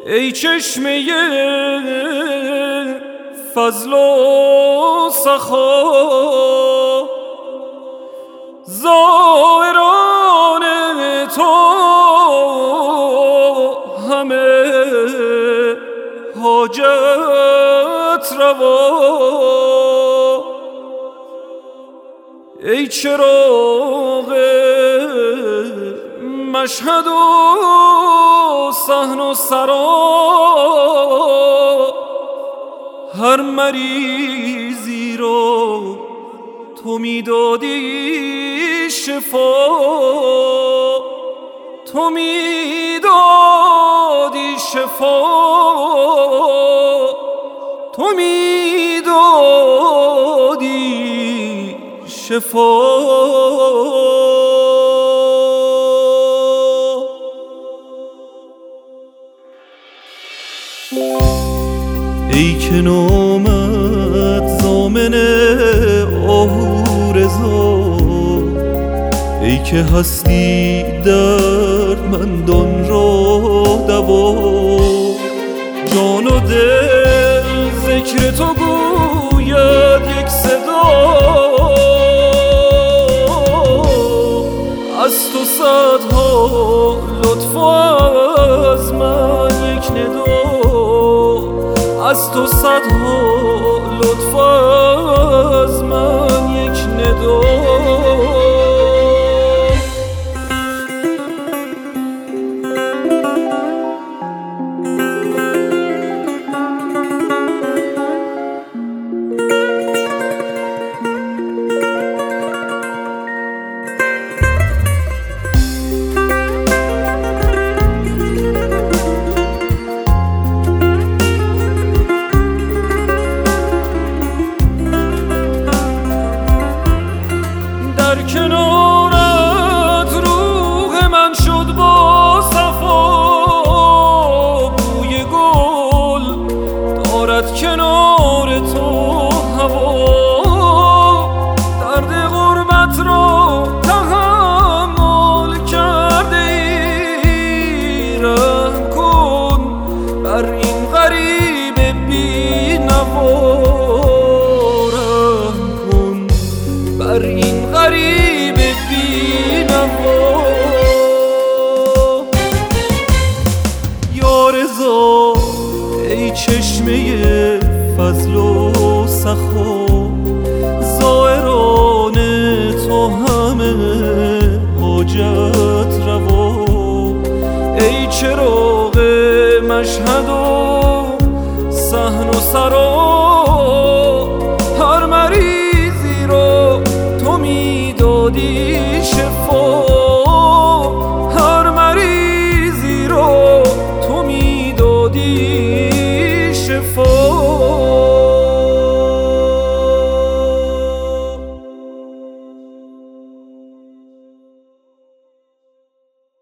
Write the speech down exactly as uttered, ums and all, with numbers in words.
ای چشمه فضل و سخا، زائران تو همه حاجت روا. ای چراغ مشهد و صحن و سرا، هر مریضی رو تو میدادی شفا، تو میدادی شفا، تو میدادی شفا. ای که نامت ضامن آهو رضا، ای که هستی دردمندان را دوا. جان و دل ذکر تو گوید یک صدا، از تو صدها لطف و از من یک ندا، از تو صدها لطف از من یک ندا. در کنارت روح من شد با صفا، بوی گل دارد کنار تو هوا. درد غربت را تحمل کرده ای، رحم کن بر این غریب بی نوا، رحم کن بر این غریب بی نوا. یا رضا ای چشمه فضل و سخا، زائران تو همه حاجت روا. ای چراغ مشهد و صحن و سرا،